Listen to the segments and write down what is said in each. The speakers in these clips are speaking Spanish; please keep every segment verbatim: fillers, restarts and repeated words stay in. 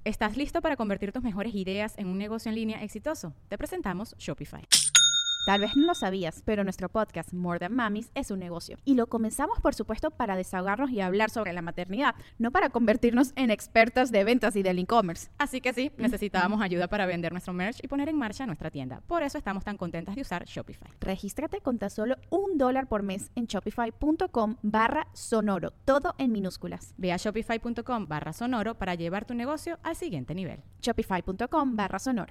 ¿Estás listo para convertir tus mejores ideas en un negocio en línea exitoso? Te presentamos Shopify. Tal vez no lo sabías, pero nuestro podcast More Than Mamis es un negocio. Y lo comenzamos, por supuesto, para desahogarnos y hablar sobre la maternidad, no para convertirnos en expertas de ventas y del e-commerce. Así que sí, necesitábamos ayuda para vender nuestro merch y poner en marcha nuestra tienda. Por eso estamos tan contentas de usar Shopify. Regístrate con tan solo un dólar por mes en shopify.com barra sonoro, todo en minúsculas. Ve a shopify.com barra sonoro para llevar tu negocio al siguiente nivel. Shopify.com barra sonoro.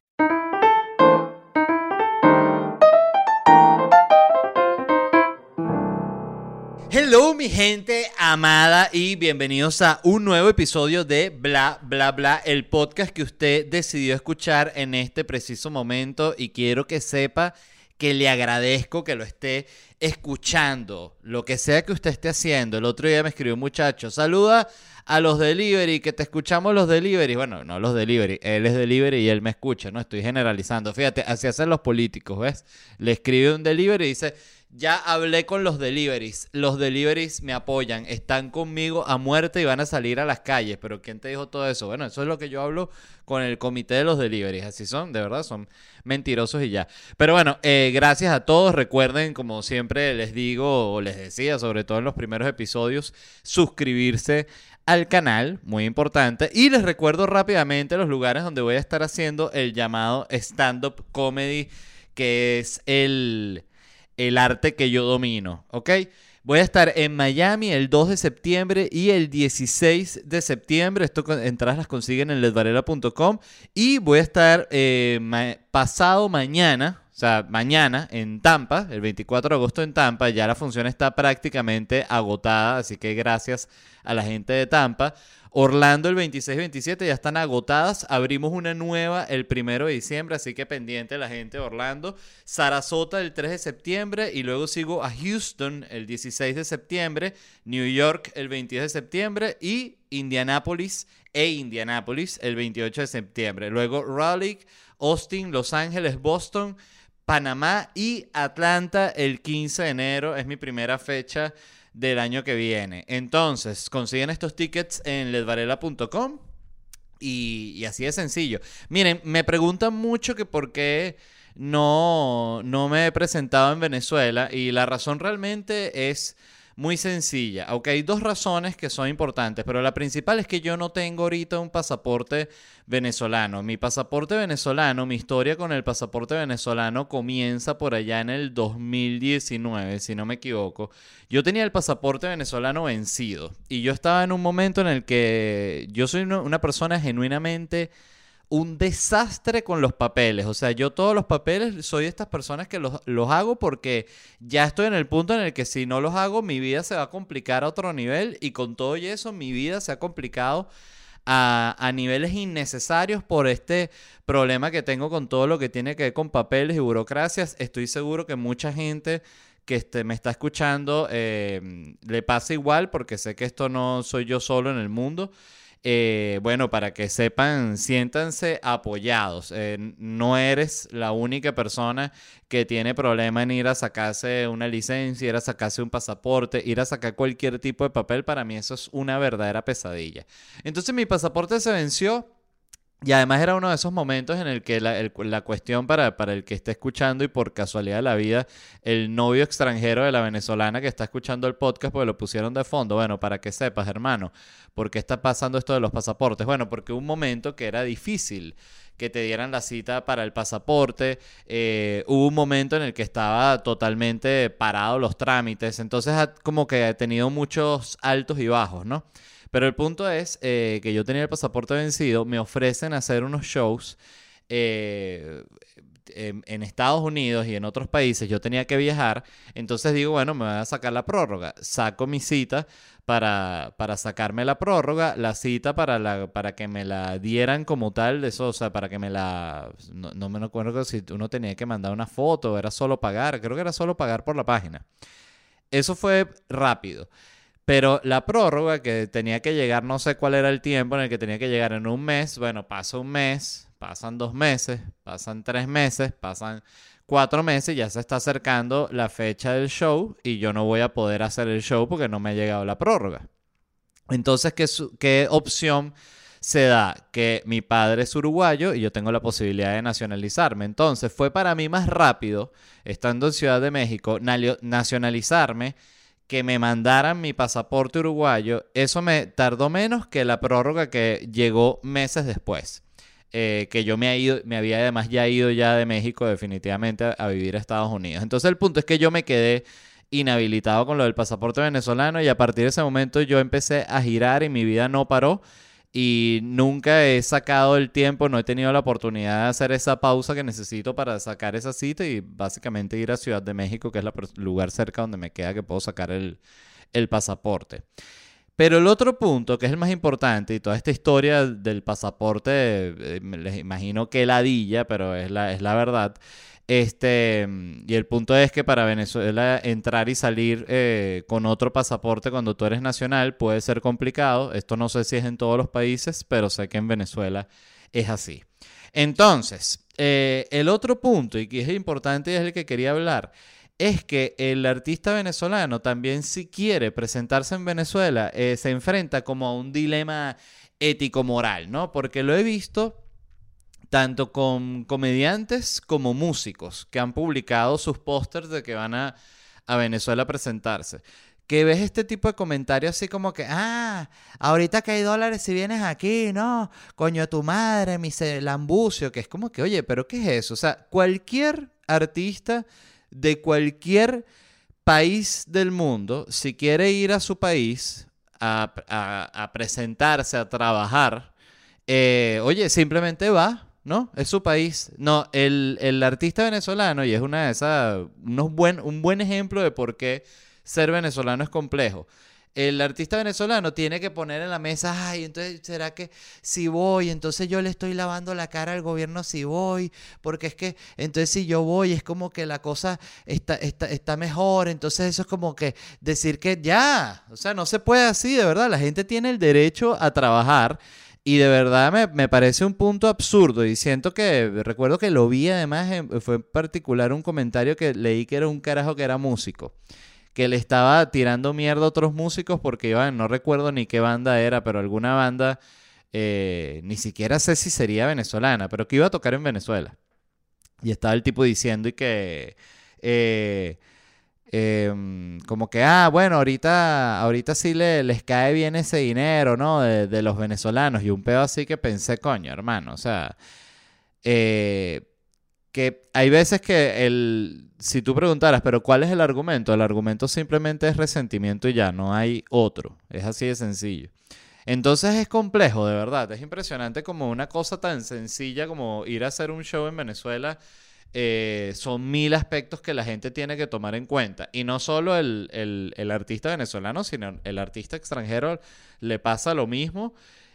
Hello mi gente amada y bienvenidos a un nuevo episodio de Bla Bla Bla, el podcast que usted decidió escuchar en este preciso momento, y quiero que sepa que le agradezco que lo esté escuchando, lo que sea que usted esté haciendo. El otro día me escribió un muchacho: saluda a los delivery, que te escuchamos los delivery. Bueno, no los delivery, él es delivery y él me escucha, no estoy generalizando. Fíjate, así hacen los políticos, ¿ves? Le escribe un delivery y dice: ya hablé con los deliveries, los deliveries me apoyan, están conmigo a muerte y van a salir a las calles. Pero ¿quién te dijo todo eso? Bueno, eso es lo que yo hablo con el comité de los deliveries. Así son, de verdad, son mentirosos y ya. Pero bueno, eh, gracias a todos. Recuerden, como siempre les digo o les decía, sobre todo en los primeros episodios, suscribirse al canal, muy importante. Y les recuerdo rápidamente los lugares donde voy a estar haciendo el llamado stand-up comedy, que es el... el arte que yo domino, ¿ok? Voy a estar en Miami el dos de septiembre y el dieciséis de septiembre. Esto, entradas las consiguen en ledvarela punto com. Y voy a estar eh, ma- pasado mañana, o sea, mañana en Tampa, el veinticuatro de agosto en Tampa. Ya la función está prácticamente agotada, así que gracias a la gente de Tampa. Orlando el veintiséis veintisiete ya están agotadas. Abrimos una nueva el primero de diciembre, así que pendiente la gente de Orlando. Sarasota el tres de septiembre y luego sigo a Houston el dieciséis de septiembre, New York el veintidós de septiembre y Indianápolis e Indianápolis el veintiocho de septiembre. Luego Raleigh, Austin, Los Ángeles, Boston, Panamá y Atlanta el quince de enero. Es mi primera fecha del año que viene. Entonces, consiguen estos tickets en ledvarela punto com y, y así de sencillo. Miren, me preguntan mucho que por qué no, no me he presentado en Venezuela, y la razón realmente es muy sencilla. Aunque hay dos razones que son importantes, pero la principal es que yo no tengo ahorita un pasaporte venezolano. Mi pasaporte venezolano, mi historia con el pasaporte venezolano comienza por allá en el dos mil diecinueve, si no me equivoco. Yo tenía el pasaporte venezolano vencido y yo estaba en un momento en el que yo soy una persona genuinamente un desastre con los papeles. O sea, yo todos los papeles soy de estas personas que los, los hago porque ya estoy en el punto en el que si no los hago, mi vida se va a complicar a otro nivel, y con todo y eso, mi vida se ha complicado a, a niveles innecesarios por este problema que tengo con todo lo que tiene que ver con papeles y burocracias. Estoy seguro que mucha gente que este, me está escuchando eh, le pasa igual, porque sé que esto no soy yo solo en el mundo. Eh, bueno, para que sepan, siéntanse apoyados. Eh, no eres la única persona que tiene problema en ir a sacarse una licencia, ir a sacarse un pasaporte, ir a sacar cualquier tipo de papel. Para mí eso es una verdadera pesadilla. Entonces mi pasaporte se venció. Y además era uno de esos momentos en el que la, el, la cuestión para, para el que esté escuchando, y por casualidad de la vida, el novio extranjero de la venezolana que está escuchando el podcast, porque lo pusieron de fondo. Bueno, para que sepas, hermano, ¿por qué está pasando esto de los pasaportes? Bueno, porque hubo un momento que era difícil que te dieran la cita para el pasaporte. Eh, hubo un momento en el que estaba totalmente parado los trámites. Entonces ha, como que ha tenido muchos altos y bajos, ¿no? Pero el punto es eh, que yo tenía el pasaporte vencido. Me ofrecen hacer unos shows eh, en, en Estados Unidos y en otros países. Yo tenía que viajar. Entonces digo, bueno, me voy a sacar la prórroga. Saco mi cita para, para sacarme la prórroga. La cita para, la, para que me la dieran como tal. Eso, o sea, para que me la... No, no me acuerdo si uno tenía que mandar una foto. Era solo pagar. Creo que era solo pagar por la página. Eso fue rápido. Pero la prórroga, que tenía que llegar, no sé cuál era el tiempo en el que tenía que llegar, en un mes. Bueno, pasa un mes, pasan dos meses, pasan tres meses, pasan cuatro meses. Ya se está acercando la fecha del show y yo no voy a poder hacer el show porque no me ha llegado la prórroga. Entonces, ¿qué, qué opción se da que mi padre es uruguayo y yo tengo la posibilidad de nacionalizarme. Entonces fue para mí más rápido, estando en Ciudad de México, nalio- nacionalizarme que me mandaran mi pasaporte uruguayo. Eso me tardó menos que la prórroga que llegó meses después. Eh, que yo me, ha ido, me había además ya ido ya de México definitivamente a, a vivir a Estados Unidos. Entonces el punto es que yo me quedé inhabilitado con lo del pasaporte venezolano y a partir de ese momento yo empecé a girar y mi vida no paró y nunca he sacado el tiempo, no he tenido la oportunidad de hacer esa pausa que necesito para sacar esa cita y básicamente ir a Ciudad de México, que es el lugar cerca donde me queda que puedo sacar el, el pasaporte. Pero el otro punto, que es el más importante, y toda esta historia del pasaporte, eh, me- les imagino que ladilla, pero es la, es la verdad. Este, y el punto es que para Venezuela entrar y salir eh, con otro pasaporte cuando tú eres nacional puede ser complicado. Esto no sé si es en todos los países, pero sé que en Venezuela es así. Entonces, eh, el otro punto, y que es importante y es el que quería hablar, es que el artista venezolano también si quiere presentarse en Venezuela eh, se enfrenta como a un dilema ético-moral, ¿no? Porque lo he visto tanto con comediantes como músicos que han publicado sus pósters de que van a, a Venezuela a presentarse. Que ves este tipo de comentarios así como que, ah, ahorita que hay dólares si vienes aquí, ¿no? Coño de tu madre, mi ce- lambucio, que es como que, oye, ¿pero qué es eso? O sea, cualquier artista de cualquier país del mundo, si quiere ir a su país a, a- a presentarse, a trabajar, eh, oye, simplemente va, ¿no? Es su país. No, el, el artista venezolano, y es una de esas, unos buen, un buen ejemplo de por qué ser venezolano es complejo. El artista venezolano tiene que poner en la mesa, ay, entonces, ¿será que si voy? Entonces yo le estoy lavando la cara al gobierno si voy, porque es que, entonces si yo voy es como que la cosa está, está, está mejor, entonces eso es como que decir que ya, o sea, no se puede así, de verdad, la gente tiene el derecho a trabajar y de verdad me, me parece un punto absurdo y siento que, recuerdo que lo vi además, en- fue en particular un comentario que leí que era un carajo que era músico que le estaba tirando mierda a otros músicos porque iba, no recuerdo ni qué banda era, pero alguna banda, eh, ni siquiera sé si sería venezolana, pero que iba a tocar en Venezuela. Y estaba el tipo diciendo y que, eh, em, como que, ah, bueno, ahorita, ahorita sí le, les cae bien ese dinero, ¿no? De, de los venezolanos. Y un pedo así que pensé, coño, hermano, o sea, eh, que hay veces que el, si tú preguntaras, pero ¿cuál es el argumento? El argumento simplemente es resentimiento y ya, no hay otro. Es así de sencillo. Entonces es complejo, de verdad. Es impresionante como una cosa tan sencilla como ir a hacer un show en Venezuela. Eh, son mil aspectos que la gente tiene que tomar en cuenta. Y no solo el, el, el artista venezolano, sino el artista extranjero le pasa lo mismo.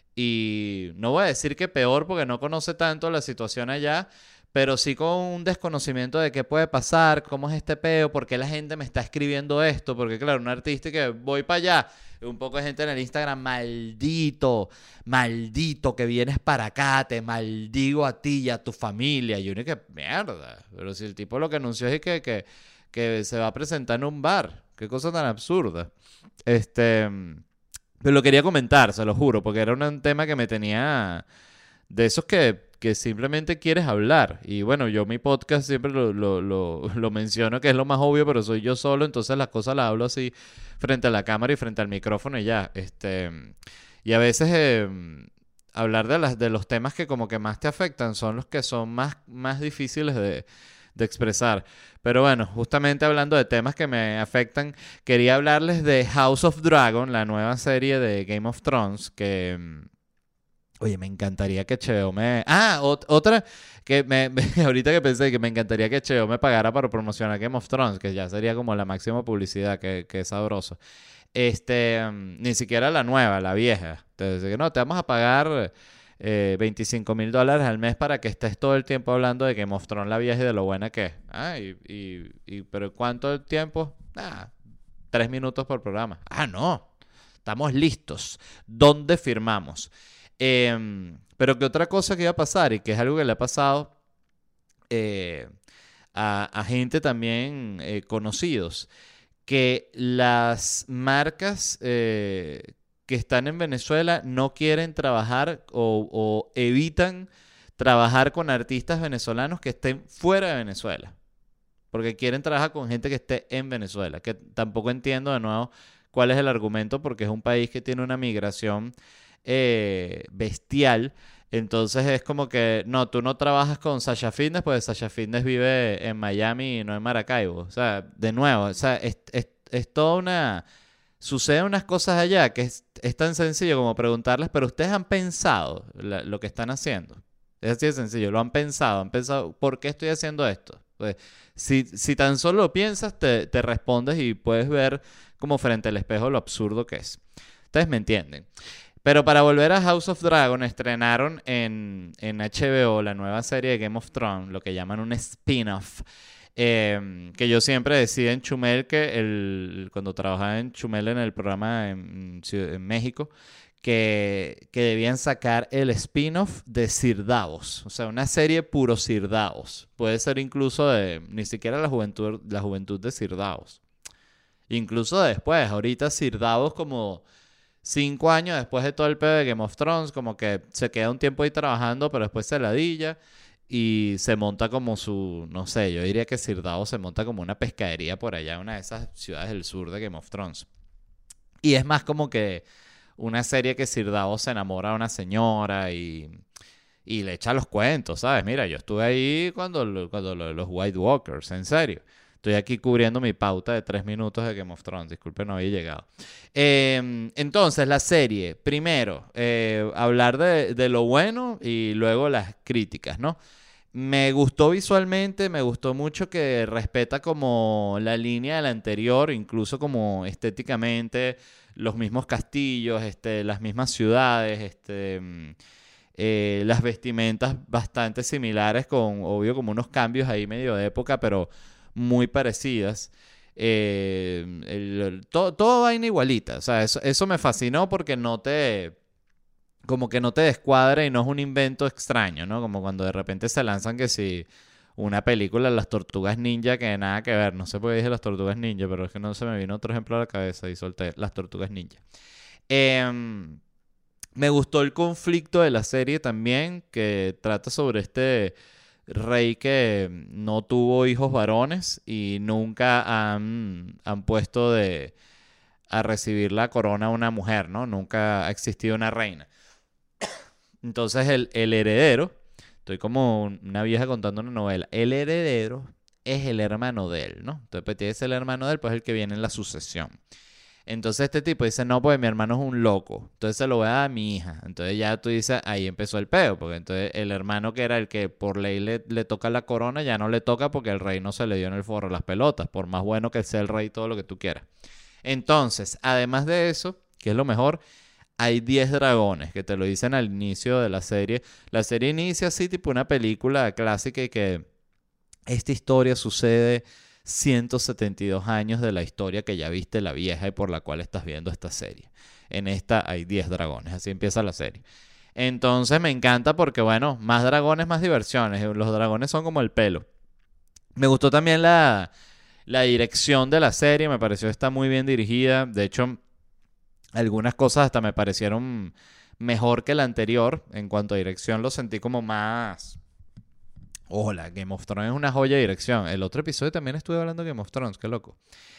Y no voy a decir que peor porque no conoce tanto la situación allá, pero sí con un desconocimiento de qué puede pasar, cómo es este peo, por qué la gente me está escribiendo esto, porque claro, un artista que voy para allá, y un poco de gente en el Instagram, maldito, maldito que vienes para acá, te maldigo a ti y a tu familia, y uno que, mierda, pero si el tipo lo que anunció es que, que, que se va a presentar en un bar, qué cosa tan absurda. Este... Pero lo quería comentar, se lo juro, porque era un tema que me tenía de esos que, que simplemente quieres hablar. Y bueno, yo mi podcast siempre lo, lo, lo, lo menciono, que es lo más obvio, pero soy yo solo, entonces las cosas las hablo así frente a la cámara y frente al micrófono y ya. Este, y a veces eh, hablar de, las, de los temas que como que más te afectan son los que son más, más difíciles de, de expresar. Pero bueno, justamente hablando de temas que me afectan, quería hablarles de House of Dragon, la nueva serie de Game of Thrones, que... mm, oye, me encantaría que H B O me... Ah, ot- otra que me, me- ahorita que pensé que me encantaría que H B O me pagara para promocionar Game of Thrones, que ya sería como la máxima publicidad, que, que es sabroso. Este, mm, ni siquiera la nueva, la vieja. Entonces, que no, te vamos a pagar eh, veinticinco mil dólares al mes para que estés todo el tiempo hablando de Game of Thrones, la vieja y de lo buena que es. Ah, y, y, y- pero ¿cuánto el tiempo? Ah, tres minutos por programa. Ah, no. Estamos listos. ¿Dónde firmamos? Em, pero que otra cosa que iba a pasar y que es algo que le ha pasado eh, a, a gente también eh, conocidos, que las marcas eh, que están en Venezuela no quieren trabajar o, o evitan trabajar con artistas venezolanos que estén fuera de Venezuela. Porque quieren trabajar con gente que esté en Venezuela. Que tampoco entiendo de nuevo cuál es el argumento, porque es un país que tiene una migración eh, bestial. Entonces es como que, no, tú no trabajas con Sasha Fitness, pues Sasha Fitness vive en Miami y no en Maracaibo. O sea, de nuevo, o sea, es, es, es toda una... Suceden unas cosas allá que es, es tan sencillo como preguntarles, pero ustedes han pensado la, lo que están haciendo. Es así de sencillo, lo han pensado, han pensado, ¿por qué estoy haciendo esto? Pues, si, si tan solo lo piensas, te, te respondes y puedes ver como frente al espejo lo absurdo que es. Ustedes me entienden. Pero para volver a House of Dragon, estrenaron en, en H B O la nueva serie de Game of Thrones, lo que llaman un spin-off. Eh, que yo siempre decía en Chumel que el, cuando trabajaba en Chumel en el programa en, en México, que, que debían sacar el spin-off de Sir Davos. O sea, una serie puro Sir Davos. Puede ser incluso de ni siquiera la juventud, la juventud de Sir Davos. Incluso después, ahorita Sir Davos como cinco años después de todo el pedo de Game of Thrones, como que se queda un tiempo ahí trabajando, pero después se ladilla. Y se monta como su, no sé, yo diría que Sir Davos se monta como una pescadería por allá, una de esas ciudades del sur de Game of Thrones. Y es más como que una serie que Sir Davos se enamora de una señora y, y le echa los cuentos, ¿sabes? Mira, yo estuve ahí cuando, cuando los White Walkers, en serio. Estoy aquí cubriendo mi pauta de tres minutos de Game of Thrones. Disculpe, no había llegado. Eh, entonces, la serie. Primero, eh, hablar de, de lo bueno y luego las críticas, ¿no? Me gustó visualmente, me gustó mucho que respeta como la línea de la anterior, incluso como estéticamente, los mismos castillos, este, las mismas ciudades, este, eh, las vestimentas bastante similares con, obvio, como unos cambios ahí medio de época, pero muy parecidas. Eh, el, el, todo, todo vaina igualita. O sea, eso, eso me fascinó porque no te... como que no te descuadra y no es un invento extraño, ¿no? Como cuando de repente se lanzan que si una película de las Tortugas Ninja que nada que ver. No sé por qué dije las Tortugas Ninja, pero es que no se me vino otro ejemplo a la cabeza y solté las Tortugas Ninja. Eh, me gustó el conflicto de la serie también, que trata sobre este rey que no tuvo hijos varones y nunca han, han puesto de, a recibir la corona a una mujer, ¿no? Nunca ha existido una reina. Entonces el, el heredero, estoy como una vieja contando una novela, el heredero es el hermano de él, ¿no? Entonces pues tiene que ser el hermano de él, pues el que viene en la sucesión. Entonces este tipo dice, no, pues mi hermano es un loco, entonces se lo voy a dar a mi hija. Entonces ya tú dices, ahí empezó el peo, porque entonces el hermano que era el que por ley le, le toca la corona, ya no le toca porque el rey no se le dio en el forro las pelotas, por más bueno que sea el rey, todo lo que tú quieras. Entonces, además de eso, que es lo mejor, hay diez dragones, que te lo dicen al inicio de la serie. La serie inicia así, tipo una película clásica y que esta historia sucede ciento setenta y dos años de la historia que ya viste la vieja y por la cual estás viendo esta serie. En esta hay diez dragones, así empieza la serie. Entonces me encanta porque, bueno, más dragones, más diversiones. Los dragones son como el pelo. Me gustó también la, la dirección de la serie, me pareció que está muy bien dirigida. De hecho, algunas cosas hasta me parecieron mejor que la anterior. En cuanto a dirección, lo sentí como más... Hola, Game of Thrones es una joya de dirección. El otro episodio también estuve hablando de Game of Thrones, qué loco.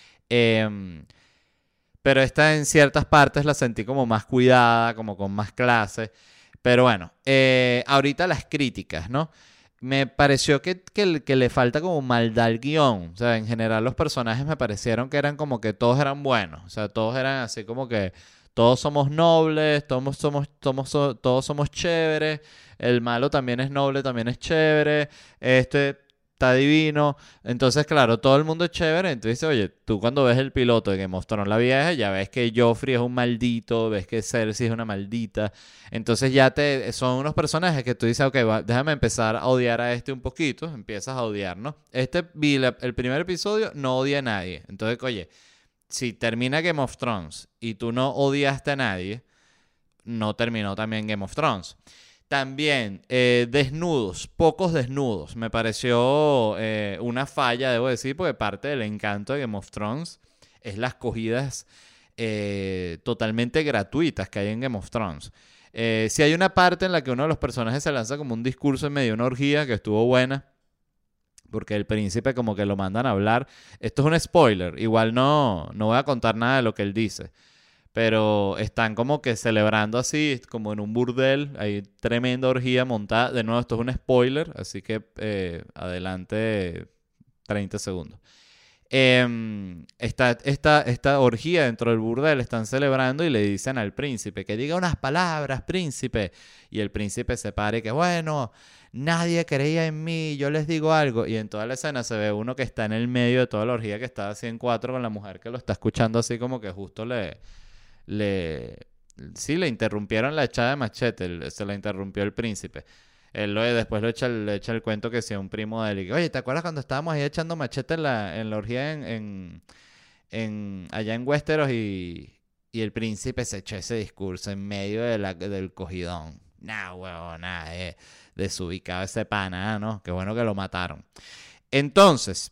Eh, pero esta en ciertas partes la sentí como más cuidada, como con más clase. Pero bueno, eh, ahorita las críticas, ¿no? Me pareció que, que, que le falta como maldad al guión. O sea, en general los personajes me parecieron que eran como que todos eran buenos. O sea, todos eran así como que todos somos nobles, todos somos, somos, todos somos chéveres. El malo también es noble, también es chévere. Este está divino. Entonces, claro, todo el mundo es chévere. Entonces, oye, tú cuando ves el piloto de Game of Thrones la vieja, ya ves que Joffrey es un maldito, ves que Cersei es una maldita. Entonces ya te son unos personajes que tú dices, ok, va, déjame empezar a odiar a este un poquito. Empiezas a odiar, ¿no? Este, el primer episodio no odia a nadie. Entonces, oye, si termina Game of Thrones y tú no odiaste a nadie, no terminó también Game of Thrones. También, eh, desnudos, pocos desnudos. Me pareció eh, una falla, debo decir, porque parte del encanto de Game of Thrones es las cogidas eh, totalmente gratuitas que hay en Game of Thrones. Eh, si hay una parte en la que uno de los personajes se lanza como un discurso en medio de una orgía que estuvo buena, porque el príncipe como que lo mandan a hablar. Esto es un spoiler, igual no, no voy a contar nada de lo que él dice. Pero están como que celebrando así, como en un burdel. Hay tremenda orgía montada. De nuevo, esto es un spoiler, así que eh, adelante treinta segundos. Eh, esta, esta, esta orgía dentro del burdel están celebrando y le dicen al príncipe que diga unas palabras, príncipe. Y el príncipe se para y que, bueno, nadie creía en mí, yo les digo algo. Y en toda la escena se ve uno que está en el medio de toda la orgía, que está así en cuatro con la mujer que lo está escuchando así como que justo le... le sí, le interrumpieron la echada de machete, el- se la interrumpió el príncipe. Él lo, después lo echa, el- le echa el cuento que sea un primo de él. Y que, oye, ¿te acuerdas cuando estábamos ahí echando machete en la, en la orgía en, en, en- allá en Westeros y, y el príncipe se echó ese discurso en medio de la, del cogidón? Nah, huevón, nada, eh, desubicado ese pana, ah, ¿no? Qué bueno que lo mataron. Entonces,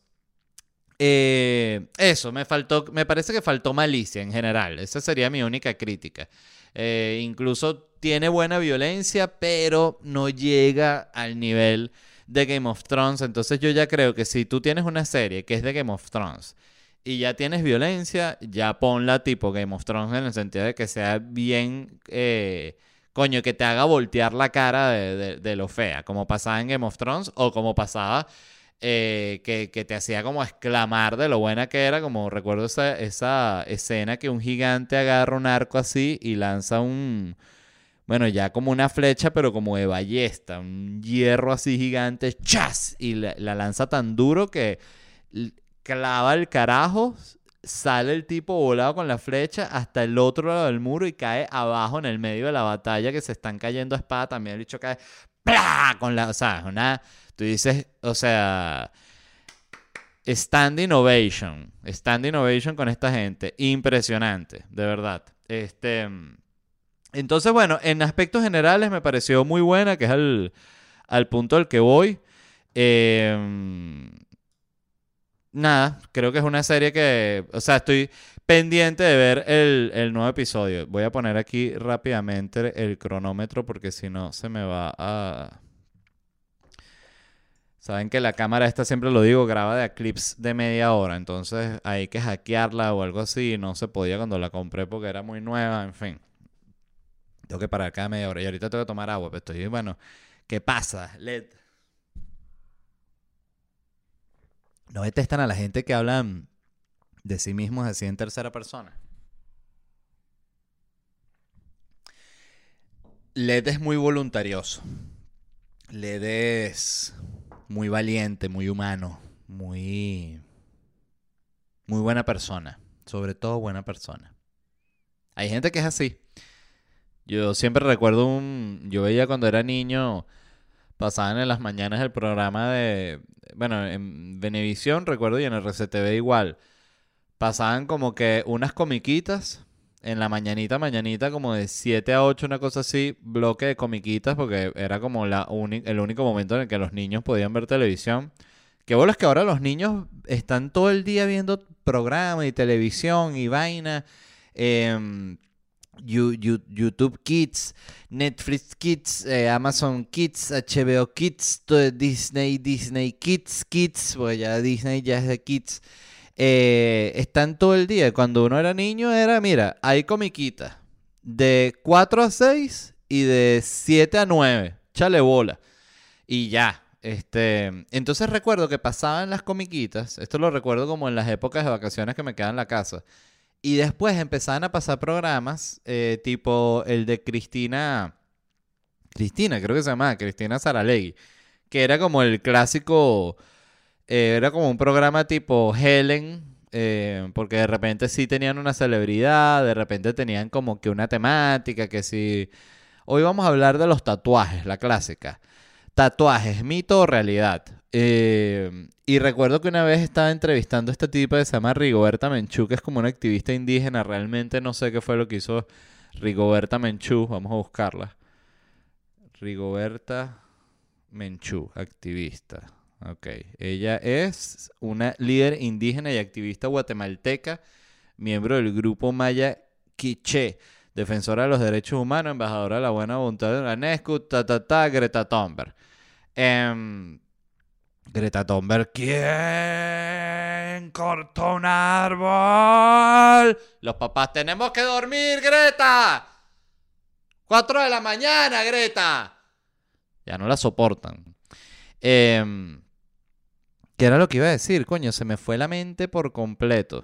eh, eso, me faltó, me parece que faltó malicia en general. Esa sería mi única crítica. Eh, incluso tiene buena violencia, pero no llega al nivel de Game of Thrones. Entonces yo ya creo que si tú tienes una serie que es de Game of Thrones y ya tienes violencia, ya ponla tipo Game of Thrones en el sentido de que sea bien, eh, coño, que te haga voltear la cara de, de- de lo fea, como pasaba en Game of Thrones o como pasaba eh, que, que te hacía como exclamar de lo buena que era, como recuerdo esa, esa escena que un gigante agarra un arco así y lanza un, bueno, ya como una flecha, pero como de ballesta, un hierro así gigante, ¡chas! Y la, la lanza tan duro que l- clava el carajo, sale el tipo volado con la flecha hasta el otro lado del muro y cae abajo en el medio de la batalla que se están cayendo a espada. También el bicho cae, ¡plá! Con la, o sea, es una, tú dices, o sea, standing ovation, standing ovation con esta gente, impresionante, de verdad. Este, entonces, bueno, en aspectos generales me pareció muy buena, que es al, al punto al que voy. Eh, Nada, creo que es una serie que, o sea, estoy pendiente de ver el, el nuevo episodio. Voy a poner aquí rápidamente el cronómetro porque si no se me va a... Saben que la cámara esta, siempre lo digo, graba de clips de media hora, entonces hay que hackearla o algo así. No se podía cuando la compré porque era muy nueva, en fin. Tengo que parar cada media hora y ahorita tengo que tomar agua, pero estoy, bueno, ¿qué pasa? Led. ¿No detestan a la gente que hablan de sí mismos así en tercera persona? Led es muy voluntarioso. Led es muy valiente, muy humano, muy, muy buena persona. Sobre todo buena persona. Hay gente que es así. Yo siempre recuerdo un... Yo veía cuando era niño, pasaban en las mañanas el programa de... Bueno, en Venevisión recuerdo y en el R C T V igual. Pasaban como que unas comiquitas en la mañanita, mañanita, como de siete a ocho, una cosa así, bloque de comiquitas, porque era como la uni- el único momento en el que los niños podían ver televisión. Qué bolas que ahora los niños están todo el día viendo programas y televisión y vaina. em, You- You- YouTube Kids, Netflix Kids, eh, Amazon Kids, H B O Kids, to- Disney, Disney Kids, Kids, pues ya Disney ya es de Kids. Eh, están todo el día. Cuando uno era niño era, mira, hay comiquitas de cuatro a seis y de siete a nueve. Chale bola. Y ya. Este, entonces recuerdo que pasaban las comiquitas. Esto lo recuerdo como en las épocas de vacaciones que me quedaban en la casa. Y después empezaban a pasar programas eh, tipo el de Cristina. Cristina, creo que se llamaba Cristina Saralegui. Que era como el clásico. Eh, era como un programa tipo Helen, eh, porque de repente sí tenían una celebridad, de repente tenían como que una temática, que si... Hoy vamos a hablar de los tatuajes, la clásica. Tatuajes, mito o realidad. Eh, y recuerdo que una vez estaba entrevistando a esta tipa que se llama Rigoberta Menchú, que es como una activista indígena. Realmente no sé qué fue lo que hizo Rigoberta Menchú. Vamos a buscarla. Rigoberta Menchú, activista. Ok. Ella es una líder indígena y activista guatemalteca miembro del grupo Maya Quiché, defensora de los derechos humanos, embajadora de la buena voluntad de la UNESCO, ta, ta, ta, Greta Thunberg. Eh, Greta Thunberg, ¿quién cortó un árbol? Los papás, tenemos que dormir, Greta. Cuatro de la mañana, Greta. Ya no la soportan. Eh, ¿Qué era lo que iba a decir? Coño, se me fue la mente por completo.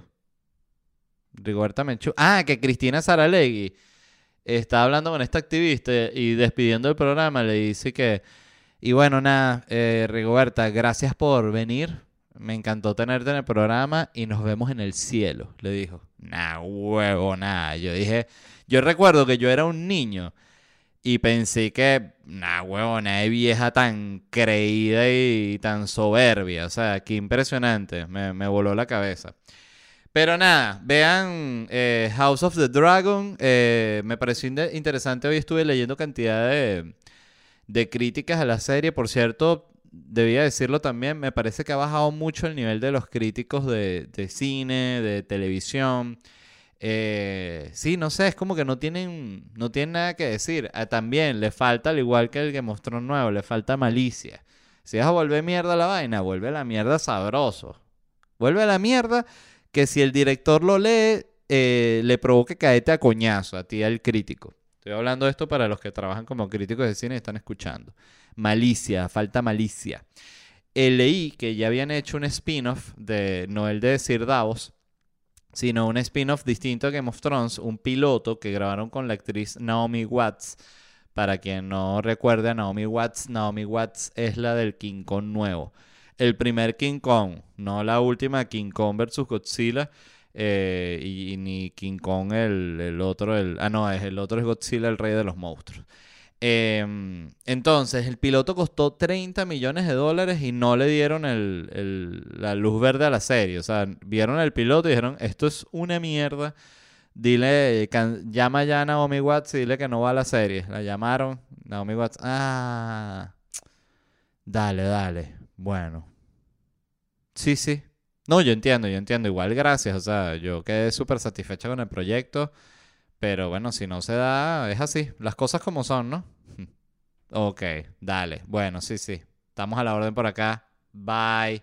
Rigoberta Menchú. Ah, que Cristina Saralegui está hablando con esta activista y despidiendo el programa le dice que... Y bueno, nada, eh, Rigoberta, gracias por venir. Me encantó tenerte en el programa y nos vemos en el cielo, le dijo. Nah, huevo, nada. Yo dije... Yo recuerdo que yo era un niño y pensé que, nah, huevo, nada de vieja tan creída y tan soberbia. O sea, qué impresionante. Me, me voló la cabeza. Pero nada, vean eh, House of the Dragon. Eh, me pareció in- interesante. Hoy estuve leyendo cantidad de, de críticas a la serie. Por cierto, debía decirlo también, me parece que ha bajado mucho el nivel de los críticos de, de cine, de televisión. Eh, sí, no sé, es como que no tienen, no tienen nada que decir. Ah, también le falta, al igual que el Game of Thrones nuevo, le falta malicia. Si vas a volver mierda la vaina, vuelve a la mierda sabroso. Vuelve a la mierda que si el director lo lee, eh, le provoque caerte a coñazo a ti, al crítico. Estoy hablando de esto para los que trabajan como críticos de cine y están escuchando. Malicia, falta malicia. Eh, leí que ya habían hecho un spin-off de, no el de Sir Davos, sino un spin-off distinto a Game of Thrones, un piloto que grabaron con la actriz Naomi Watts. Para quien no recuerde a Naomi Watts, Naomi Watts es la del King Kong nuevo. El primer King Kong, no la última King Kong versus Godzilla, eh, y, y ni King Kong el, el otro, el, ah no, es el otro es Godzilla, el rey de los monstruos. Eh, entonces, el piloto costó treinta millones de dólares y no le dieron el, el, la luz verde a la serie. O sea, vieron el piloto y dijeron, esto es una mierda. Dile, can, llama ya a Naomi Watts y dile que no va a la serie. La llamaron, Naomi Watts, ah, dale, dale, bueno. Sí, sí. No, yo entiendo, yo entiendo. Igual, gracias. O sea, yo quedé súper satisfecha con el proyecto. Pero bueno, si no se da, es así. Las cosas como son, ¿no? Ok, dale. Bueno, sí, sí. Estamos a la orden por acá. Bye.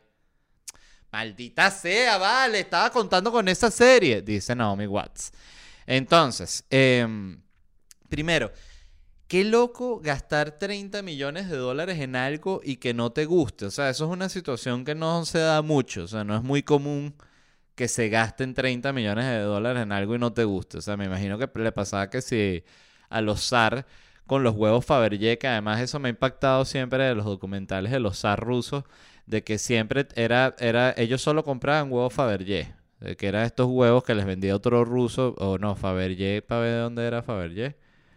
Maldita sea, vale. Estaba contando con esa serie, dice Naomi Watts. Entonces, eh, primero, qué loco gastar treinta millones de dólares en algo y que no te guste. O sea, eso es una situación que no se da mucho. O sea, no es muy común que se gasten treinta millones de dólares en algo y no te guste. O sea, me imagino que le pasaba que si a los zar con los huevos Fabergé, que además eso me ha impactado siempre de los documentales de los zar rusos, de que siempre era, era ellos solo compraban huevos Fabergé, de que eran estos huevos que les vendía otro ruso, o no, Fabergé, ¿para ver de dónde era Fabergé?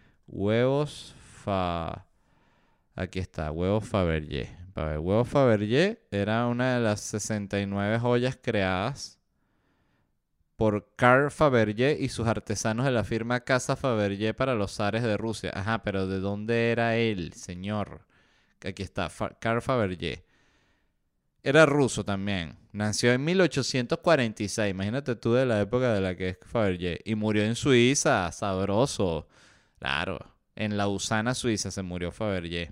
Huevos fa... Aquí está, huevos Fabergé. Para ver, huevos Fabergé era una de las sesenta y nueve joyas creadas por Carl Fabergé y sus artesanos de la firma Casa Fabergé para los zares de Rusia. Ajá, pero ¿de dónde era él, señor? Aquí está, Fa- Carl Fabergé. Era ruso también. Nació en mil ochocientos cuarenta y seis. Imagínate tú de la época de la que es Fabergé. Y murió en Suiza, sabroso. Claro, en Lausana, Suiza, se murió Fabergé.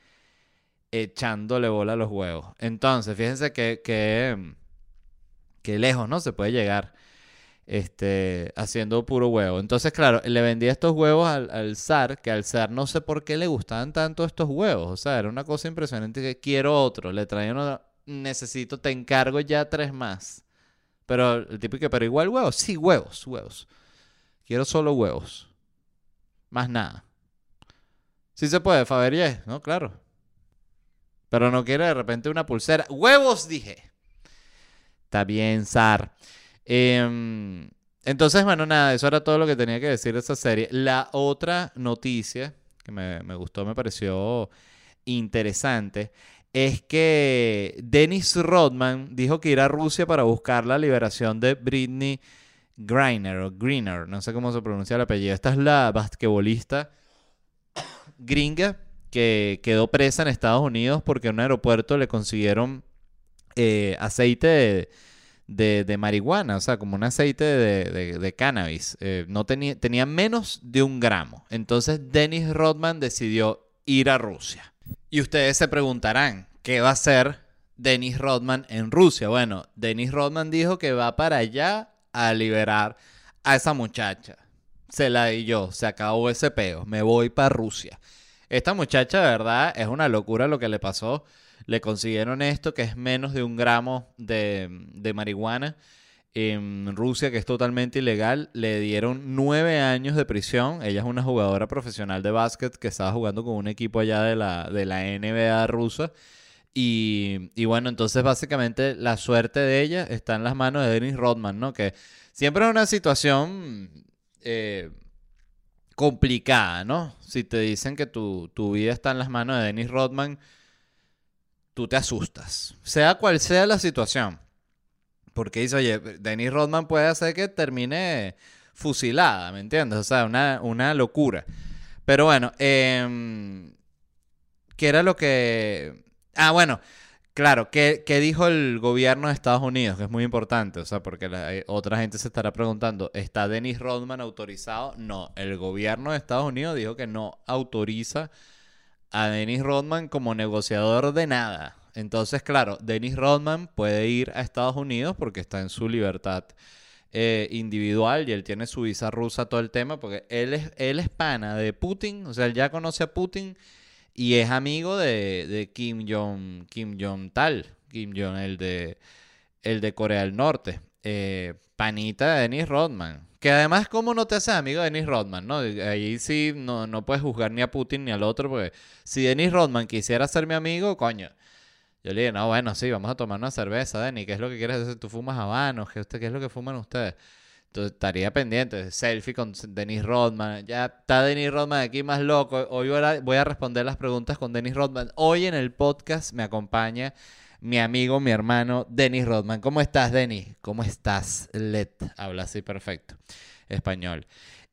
Echándole bola a los huevos. Entonces, fíjense que, que, que lejos, ¿no? Se puede llegar. Este, haciendo puro huevo. Entonces, claro, le vendía estos huevos al, al zar, que al zar no sé por qué le gustaban tanto estos huevos. O sea, era una cosa impresionante que quiero otro. Le traían uno, necesito, te encargo ya tres más. Pero el tipo que, pero igual huevos. Sí, huevos, huevos. Quiero solo huevos. Más nada. Sí se puede, Fabergé, ¿no? Claro. Pero no quiere de repente una pulsera. ¡Huevos! Dije. Está bien, zar. Eh, entonces, bueno, nada, eso era todo lo que tenía que decir de esa serie. La otra noticia que me, me gustó, me pareció interesante, es que Dennis Rodman dijo que irá a Rusia para buscar la liberación de Britney Griner, o Griner, no sé cómo se pronuncia el apellido. Esta es la basquetbolista gringa que quedó presa en Estados Unidos porque en un aeropuerto le consiguieron eh, aceite de de, de marihuana, o sea, como un aceite de, de, de cannabis. Eh, no tenía, tenía menos de un gramo. Entonces Dennis Rodman decidió ir a Rusia. Y ustedes se preguntarán, ¿qué va a hacer Dennis Rodman en Rusia? Bueno, Dennis Rodman dijo que va para allá a liberar a esa muchacha. Se la di yo, se acabó ese peo, me voy para Rusia. Esta muchacha, de verdad, es una locura lo que le pasó. Le consiguieron esto, que es menos de un gramo de, de marihuana en Rusia, que es totalmente ilegal. Le dieron nueve años de prisión. Ella es una jugadora profesional de básquet que estaba jugando con un equipo allá de la, de la N B A rusa. Y, y bueno, entonces básicamente la suerte de ella está en las manos de Dennis Rodman, ¿no? Que siempre es una situación eh, complicada, ¿no? Si te dicen que tu, tu vida está en las manos de Dennis Rodman, tú te asustas, sea cual sea la situación. Porque dice, oye, Dennis Rodman puede hacer que termine fusilada, ¿me entiendes? O sea, una, una locura. Pero bueno, eh, ¿qué era lo que...? Ah, bueno, claro, ¿qué, qué dijo el gobierno de Estados Unidos? Que es muy importante, o sea, porque la, eh, otra gente se estará preguntando, ¿está Dennis Rodman autorizado? No, el gobierno de Estados Unidos dijo que no autoriza a Dennis Rodman como negociador de nada. Entonces, claro, Dennis Rodman puede ir a Estados Unidos porque está en su libertad eh, individual y él tiene su visa rusa, todo el tema, porque él es, él es pana de Putin, o sea, él ya conoce a Putin y es amigo de, de Kim Jong, Kim Jong tal, Kim Jong, el de, el de Corea del Norte, eh, panita de Dennis Rodman. Que además, ¿cómo no te haces amigo de Dennis Rodman, no? Ahí sí no, no puedes juzgar ni a Putin ni al otro, porque si Dennis Rodman quisiera ser mi amigo, coño, yo le dije, no, bueno, sí, vamos a tomar una cerveza, Denny, ¿qué es lo que quieres hacer? ¿Tú fumas habanos? ¿Qué, usted, qué es lo que fuman ustedes? Entonces estaría pendiente, selfie con Dennis Rodman. Ya está Dennis Rodman aquí más loco. Hoy voy a responder las preguntas con Dennis Rodman. Hoy en el podcast me acompaña mi amigo, mi hermano, Dennis Rodman. ¿Cómo estás, Dennis? ¿Cómo estás, Let? Habla así perfecto, español.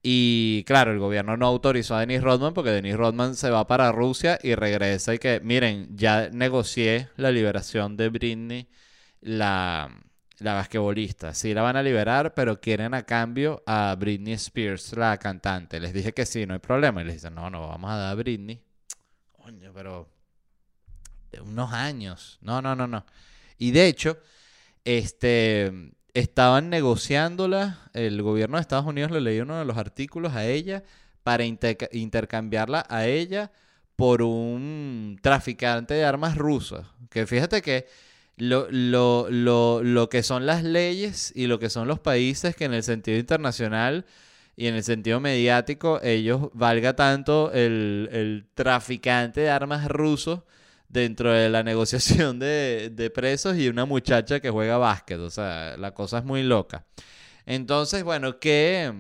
Y claro, el gobierno no autorizó a Dennis Rodman porque Dennis Rodman se va para Rusia y regresa y que, miren, ya negocié la liberación de Britney, la, la basquetbolista. Sí la van a liberar, pero quieren a cambio a Britney Spears, la cantante. Les dije que sí, no hay problema. Y les dicen, no, no, vamos a dar a Britney. Coño, pero de unos años. No, no, no, no. Y de hecho, este... estaban negociándola, el gobierno de Estados Unidos le leí uno de los artículos a ella para inter- intercambiarla a ella por un traficante de armas ruso. Que fíjate que lo, lo, lo, lo que son las leyes y lo que son los países que en el sentido internacional y en el sentido mediático ellos valga tanto el, el traficante de armas ruso dentro de la negociación de, de presos y una muchacha que juega básquet. O sea, la cosa es muy loca. Entonces, bueno, que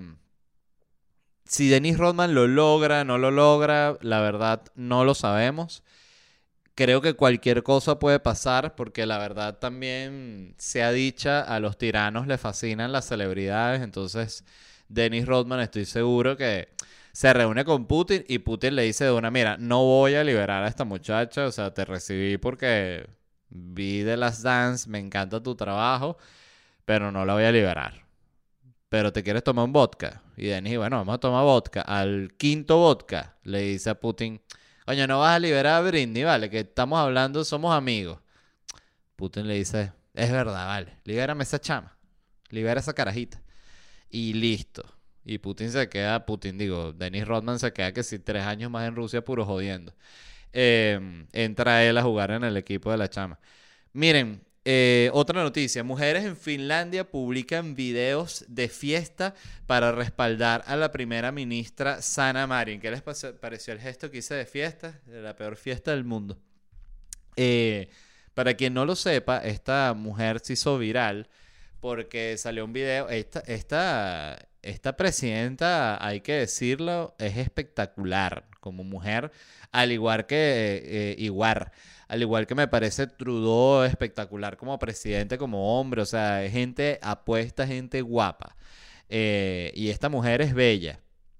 si Dennis Rodman lo logra, no lo logra, la verdad no lo sabemos. Creo que cualquier cosa puede pasar porque la verdad también sea dicha, a los tiranos les fascinan las celebridades. Entonces, Dennis Rodman estoy seguro que se reúne con Putin y Putin le dice de una, mira, no voy a liberar a esta muchacha, o sea, te recibí porque vi The Last Dance, me encanta tu trabajo, pero no la voy a liberar. Pero te quieres tomar un vodka. Y Denis, bueno, vamos a tomar vodka. Al quinto vodka le dice a Putin, coño, no vas a liberar a Britney, vale, que estamos hablando, somos amigos. Putin le dice, es verdad, vale, libérame esa chama, libera esa carajita. Y listo. Y Putin se queda, Putin digo, Dennis Rodman se queda que si tres años más en Rusia puro jodiendo. Eh, entra él a jugar en el equipo de la chama. Miren, eh, otra noticia. Mujeres en Finlandia publican videos de fiesta para respaldar a la primera ministra Sanna Marin. ¿Qué les pareció el gesto que hice de fiesta? De la peor fiesta del mundo. Eh, para quien no lo sepa, esta mujer se hizo viral porque salió un video. Esta, esta, esta presidenta, hay que decirlo, es espectacular como mujer, al igual que eh, igual, al igual que me parece Trudeau espectacular como presidente, como hombre. O sea, es gente apuesta, gente guapa. Eh, y esta mujer es bella.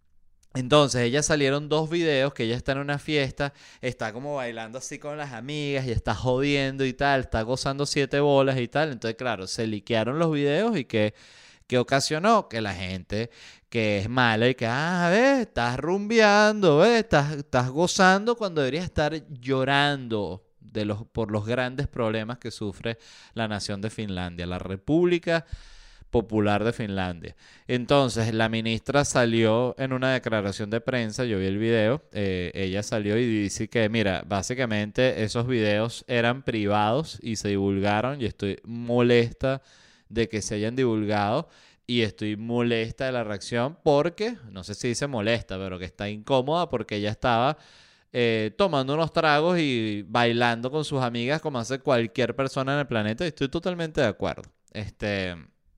Entonces, ellas salieron dos videos que ella está en una fiesta, está como bailando así con las amigas y está jodiendo y tal, está gozando siete bolas y tal. Entonces, claro, se liquearon los videos y que, que ocasionó que la gente que es mala y que, ah, ves, estás rumbeando, ves, estás, estás gozando cuando deberías estar llorando de los, por los grandes problemas que sufre la nación de Finlandia, la República Popular de Finlandia. Entonces, la ministra salió en una declaración de prensa, yo vi el video, eh, ella salió y dice que, mira, básicamente esos videos eran privados y se divulgaron y estoy molesta de que se hayan divulgado y estoy molesta de la reacción porque, no sé si dice molesta, pero que está incómoda porque ella estaba eh, tomando unos tragos y bailando con sus amigas como hace cualquier persona en el planeta y estoy totalmente de acuerdo. Este...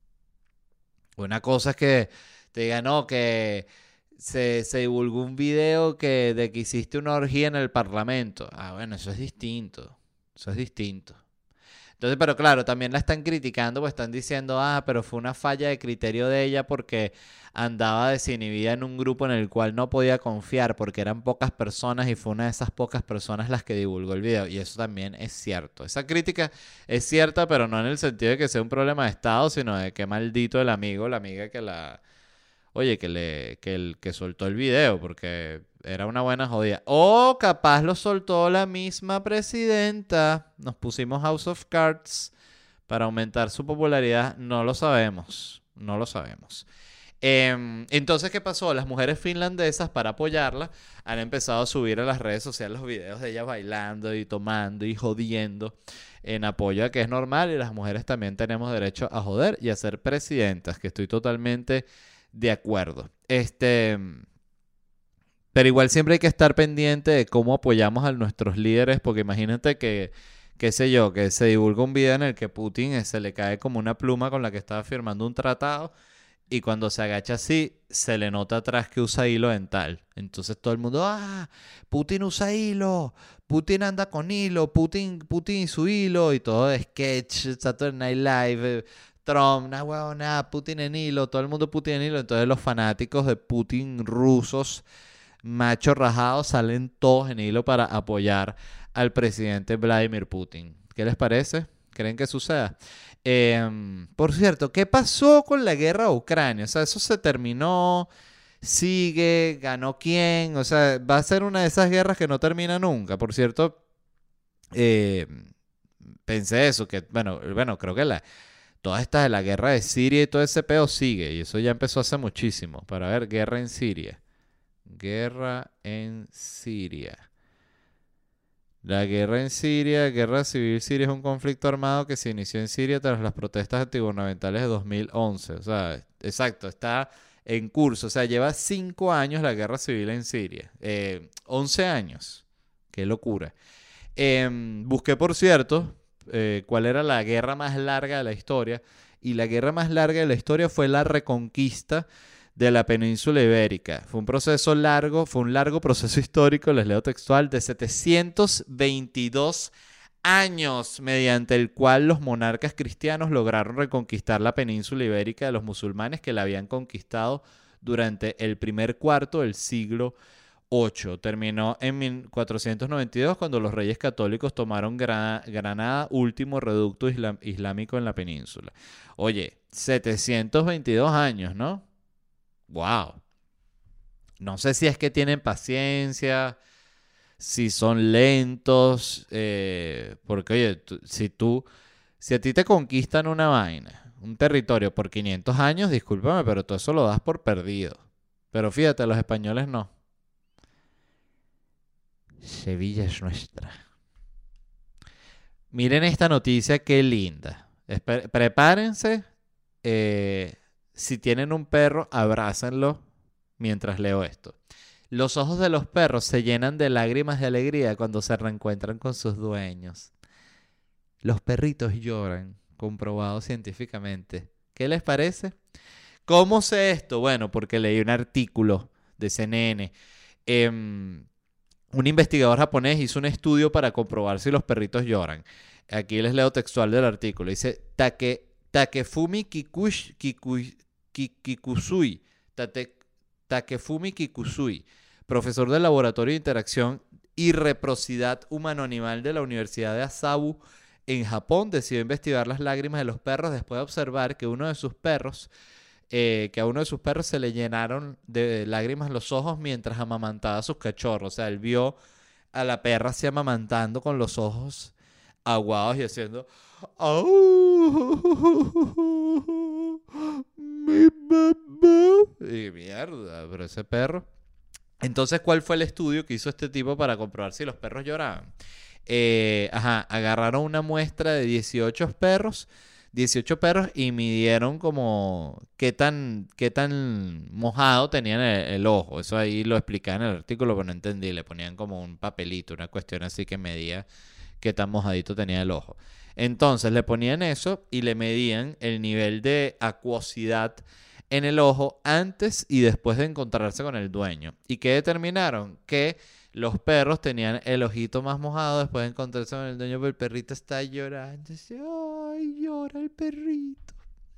Una cosa es que te digan, no, que se, se divulgó un video que, de que hiciste una orgía en el Parlamento. Ah, bueno, eso es distinto. Eso es distinto. Entonces, pero claro, también la están criticando, pues están diciendo, ah, pero fue una falla de criterio de ella porque andaba desinhibida en un grupo en el cual no podía confiar porque eran pocas personas y fue una de esas pocas personas las que divulgó el video. Y eso también es cierto. Esa crítica es cierta, pero no en el sentido de que sea un problema de Estado, sino de que maldito el amigo, la amiga que la... Oye, que le que el que soltó el video porque era una buena jodida. O capaz lo soltó la misma presidenta. Nos pusimos House of Cards para aumentar su popularidad. No lo sabemos. No lo sabemos. Eh, entonces, ¿qué pasó? Las mujeres finlandesas, para apoyarla, han empezado a subir a las redes sociales los videos de ellas bailando y tomando y jodiendo en apoyo a que es normal y las mujeres también tenemos derecho a joder y a ser presidentas, que estoy totalmente de acuerdo. Este, pero igual siempre hay que estar pendiente de cómo apoyamos a nuestros líderes, porque imagínate que, qué sé yo, que se divulga un video en el que Putin se le cae como una pluma con la que estaba firmando un tratado y cuando se agacha así, se le nota atrás que usa hilo dental. Entonces todo el mundo, ah, Putin usa hilo, Putin anda con hilo, Putin, Putin y su hilo, y todo de sketch, Saturday Night Live, Trump, nada, huevo, nada, Putin en hilo, todo el mundo Putin en hilo. Entonces los fanáticos de Putin rusos, machos rajados, salen todos en hilo para apoyar al presidente Vladimir Putin. ¿Qué les parece? ¿Creen que suceda? Eh, por cierto, ¿qué pasó con la guerra a Ucrania? O sea, eso se terminó, sigue, ganó quién. O sea, va a ser una de esas guerras que no termina nunca. Por cierto, eh, pensé eso, que bueno, bueno, creo que la... Toda esta de la guerra de Siria y todo ese peo sigue. Y eso ya empezó hace muchísimo. Para ver, guerra en Siria. Guerra en Siria. La guerra en Siria, guerra civil siria es un conflicto armado que se inició en Siria tras las protestas antigubernamentales de dos mil once. O sea, exacto, está en curso. O sea, lleva cinco años la guerra civil en Siria. Eh, once años. Qué locura. Eh, busqué, por cierto... Eh, cuál era la guerra más larga de la historia, y la guerra más larga de la historia fue la reconquista de la península ibérica. Fue un proceso largo, fue un largo proceso histórico, les leo textual, de setecientos veintidós años, mediante el cual los monarcas cristianos lograron reconquistar la península ibérica de los musulmanes que la habían conquistado durante el primer cuarto del siglo ocho. Terminó en mil cuatrocientos noventa y dos cuando los reyes católicos tomaron Granada, Granada último reducto islam, islámico en la península. Oye, setecientos veintidós años, ¿no? ¡Wow! No sé si es que tienen paciencia, si son lentos, eh, porque oye, tú, si tú, si a ti te conquistan una vaina, un territorio por quinientos años, discúlpame, pero todo eso lo das por perdido. Pero fíjate, los españoles no. Sevilla es nuestra. Miren esta noticia, qué linda. Espe- prepárense. Eh, si tienen un perro, abrácenlo mientras leo esto. Los ojos de los perros se llenan de lágrimas de alegría cuando se reencuentran con sus dueños. Los perritos lloran, comprobado científicamente. ¿Qué les parece? ¿Cómo sé esto? Bueno, porque leí un artículo de C N N. Eh, Un investigador japonés hizo un estudio para comprobar si los perritos lloran. Aquí les leo textual del artículo. Dice, Take, Takefumi Kikush, Kiku, Kikusui. Tate, Takefumi Kikusui, profesor del Laboratorio de Interacción y Reciprocidad Humano-Animal de la Universidad de Asabu en Japón, decidió investigar las lágrimas de los perros después de observar que uno de sus perros, eh, que a uno de sus perros se le llenaron de lágrimas los ojos mientras amamantaba a sus cachorros. O sea, él vio a la perra así amamantando con los ojos aguados y haciendo ¡au! ¡Mi mamá! Y mierda, pero ese perro. Entonces, ¿cuál fue el estudio que hizo este tipo para comprobar si los perros lloraban? Eh, ajá, agarraron una muestra de dieciocho perros, dieciocho perros y midieron como qué tan, qué tan mojado tenían el, el ojo. Eso ahí lo explicaba en el artículo, pero no entendí. Le ponían como un papelito, una cuestión así que medía qué tan mojadito tenía el ojo. Entonces le ponían eso y le medían el nivel de acuosidad en el ojo antes y después de encontrarse con el dueño. ¿Y qué determinaron? Que los perros tenían el ojito más mojado después de encontrarse con el dueño, pero el perrito está llorando. Dice, ay, llora el perrito.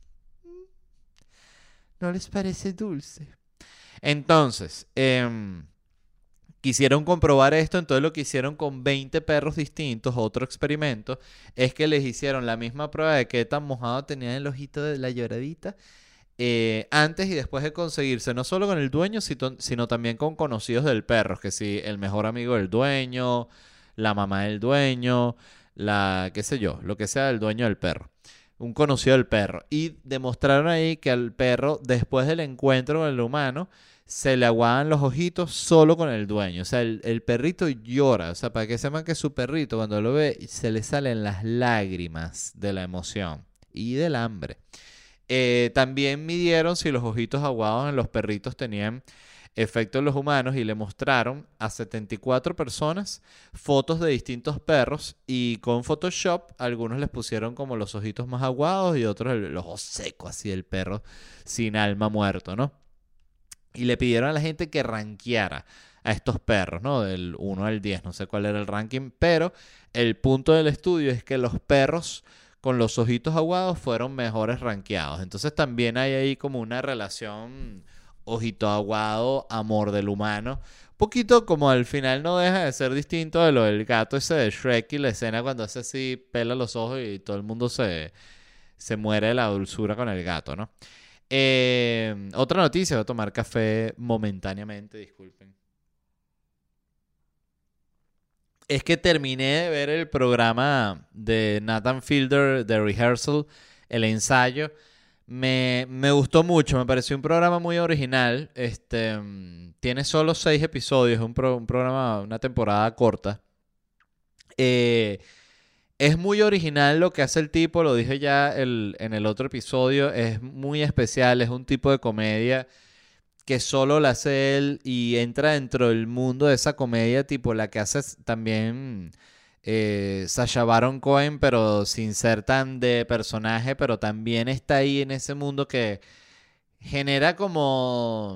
¿No les parece dulce? Entonces, eh, quisieron comprobar esto, entonces lo que hicieron con veinte perros distintos, otro experimento, es que les hicieron la misma prueba de qué tan mojado tenían el ojito de la lloradita, Eh, antes y después de conseguirse, no solo con el dueño, sino, sino también con conocidos del perro, que si el mejor amigo del dueño, la mamá del dueño, la, qué sé yo, lo que sea del dueño del perro, un conocido del perro. Y demostraron ahí que al perro, después del encuentro con el humano, se le aguaban los ojitos solo con el dueño. O sea, el, el perrito llora. O sea, para que sepan que su perrito, cuando lo ve, se le salen las lágrimas de la emoción y del hambre. Eh, también midieron si los ojitos aguados en los perritos tenían efecto en los humanos y le mostraron a setenta y cuatro personas fotos de distintos perros y con Photoshop algunos les pusieron como los ojitos más aguados y otros el, el ojo seco, así el perro sin alma muerto, ¿no? Y le pidieron a la gente que rankeara a estos perros, ¿no? Del uno al diez, no sé cuál era el ranking, pero el punto del estudio es que los perros con los ojitos aguados fueron mejores rankeados. Entonces también hay ahí como una relación ojito aguado, amor del humano. Un poquito como al final no deja de ser distinto de lo del gato ese de Shrek y la escena cuando hace así, pela los ojos y todo el mundo se, se muere de la dulzura con el gato, ¿no? Eh, otra noticia, voy a tomar café momentáneamente, disculpen. Es que terminé de ver el programa de Nathan Fielder, The Rehearsal, el ensayo. Me, me gustó mucho, me pareció un programa muy original. Este, tiene solo seis episodios, un, pro, un programa, una temporada corta. Eh, es muy original lo que hace el tipo, lo dije ya el, en el otro episodio. Es muy especial, es un tipo de comedia que solo la hace él y entra dentro del mundo de esa comedia tipo la que hace también eh, Sacha Baron Cohen, pero sin ser tan de personaje, pero también está ahí en ese mundo que genera como...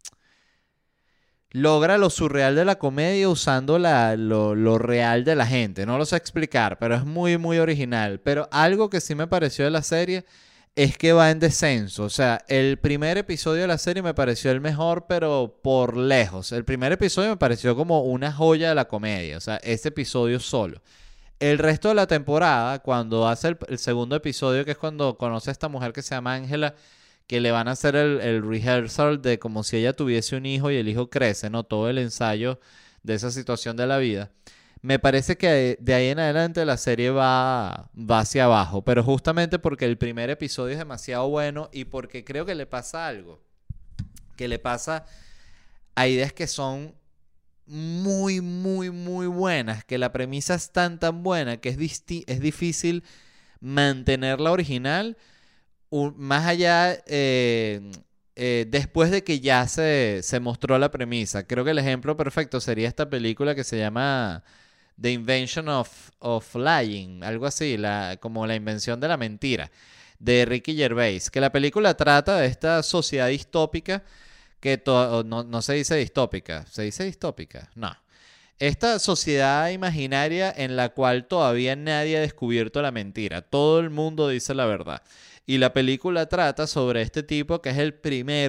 logra lo surreal de la comedia usando la, lo, lo real de la gente. No lo sé explicar, pero es muy, muy original. Pero algo que sí me pareció de la serie es que va en descenso. O sea, el primer episodio de la serie me pareció el mejor, pero por lejos. El primer episodio me pareció como una joya de la comedia. O sea, ese episodio solo. El resto de la temporada, cuando hace el, el segundo episodio, que es cuando conoce a esta mujer que se llama Ángela, que le van a hacer el, el rehearsal de como si ella tuviese un hijo y el hijo crece, ¿no? Todo el ensayo de esa situación de la vida. Me parece que de ahí en adelante la serie va, va hacia abajo, pero justamente porque el primer episodio es demasiado bueno y porque creo que le pasa algo, que le pasa a ideas que son muy, muy, muy buenas, que la premisa es tan, tan buena que es, disti- es difícil mantener la original, un, más allá, eh, eh, después de que ya se, se mostró la premisa. Creo que el ejemplo perfecto sería esta película que se llama The Invention of, of Lying, algo así, la, como la invención de la mentira, de Ricky Gervais, que la película trata de esta sociedad distópica que to- no, no se dice distópica, ¿se dice distópica? No. Esta sociedad imaginaria en la cual todavía nadie ha descubierto la mentira, todo el mundo dice la verdad. Y la película trata sobre este tipo que es el primero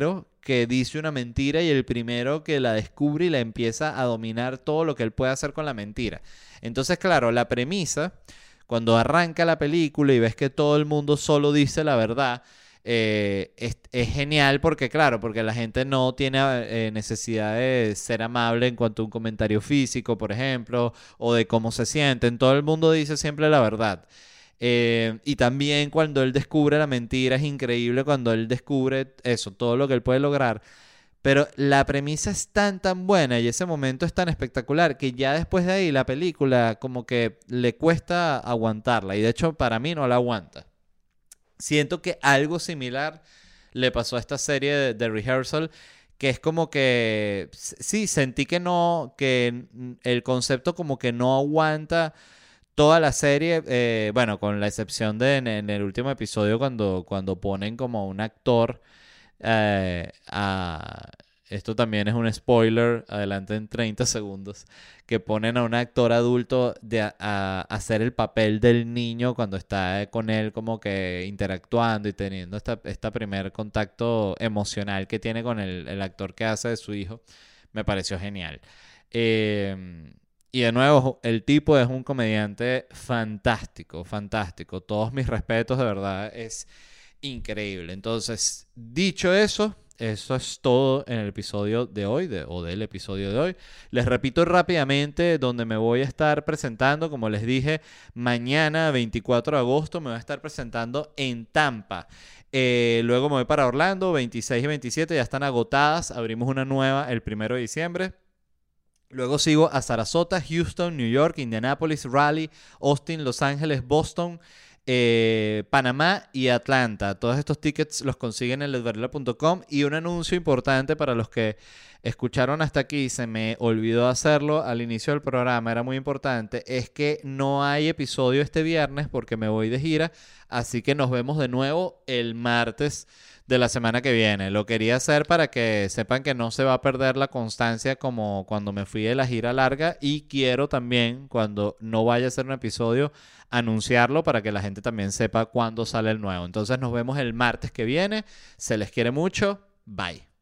que dice una mentira y el primero que la descubre y la empieza a dominar todo lo que él puede hacer con la mentira. Entonces, claro, la premisa, cuando arranca la película y ves que todo el mundo solo dice la verdad, eh, es, es genial porque, claro, porque la gente no tiene eh, necesidad de ser amable en cuanto a un comentario físico, por ejemplo, o de cómo se sienten. Todo el mundo dice siempre la verdad. Eh, y también cuando él descubre la mentira, es increíble cuando él descubre eso, todo lo que él puede lograr. Pero la premisa es tan tan buena y ese momento es tan espectacular que ya después de ahí la película como que le cuesta aguantarla. Y de hecho para mí no la aguanta. Siento que algo similar le pasó a esta serie de, de Rehearsal, que es como que sí, sentí que no, que el concepto como que no aguanta toda la serie, eh, bueno, con la excepción de en, en el último episodio cuando, cuando ponen como un actor eh, a... Esto también es un spoiler, adelante en treinta segundos, que ponen a un actor adulto de a, a hacer el papel del niño cuando está con él como que interactuando y teniendo esta, esta primer contacto emocional que tiene con el, el actor que hace de su hijo. Me pareció genial. Eh... Y de nuevo, el tipo es un comediante fantástico, fantástico. Todos mis respetos, de verdad, es increíble. Entonces, dicho eso, eso es todo en el episodio de hoy, de, o del episodio de hoy. Les repito rápidamente donde me voy a estar presentando. Como les dije, mañana, veinticuatro de agosto, me voy a estar presentando en Tampa. Eh, luego me voy para Orlando, veintiséis y veintisiete, ya están agotadas. Abrimos una nueva el primero de diciembre. Luego sigo a Sarasota, Houston, New York, Indianapolis, Raleigh, Austin, Los Ángeles, Boston, eh, Panamá y Atlanta. Todos estos tickets los consiguen en ledvarela punto com. Y un anuncio importante para los que escucharon hasta aquí, se me olvidó hacerlo al inicio del programa, era muy importante, es que no hay episodio este viernes porque me voy de gira, así que nos vemos de nuevo el martes de la semana que viene. Lo quería hacer para que sepan que no se va a perder la constancia como cuando me fui de la gira larga, y quiero también, cuando no vaya a ser un episodio, anunciarlo para que la gente también sepa cuándo sale el nuevo. Entonces nos vemos el martes que viene. Se les quiere mucho. Bye.